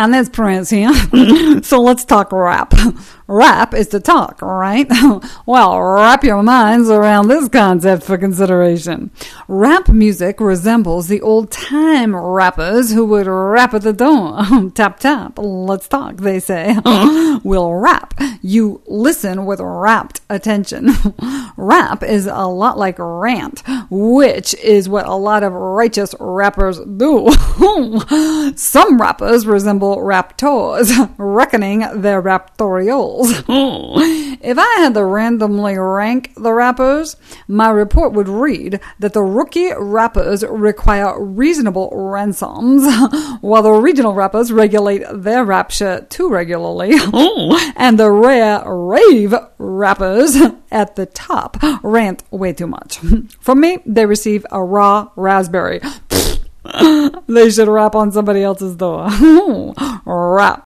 and it's Prince here. So let's talk rap. Rap is to talk, right? Well, wrap your minds around this concept for consideration. Rap music resembles the old-time rappers who would rap at the door. Tap, tap, let's talk, they say. We'll rap. You listen with rapt attention. Rap is a lot like rant, which is what a lot of righteous rappers do. Some rappers resemble raptors, reckoning their raptorials. If I had to randomly rank the rappers, my report would read that the rookie rappers require reasonable ransoms, while the regional rappers regulate their rap shit too regularly, and the rare rave rappers at the top rant way too much. From me, they receive a raw raspberry. They should rap on somebody else's door. Rap.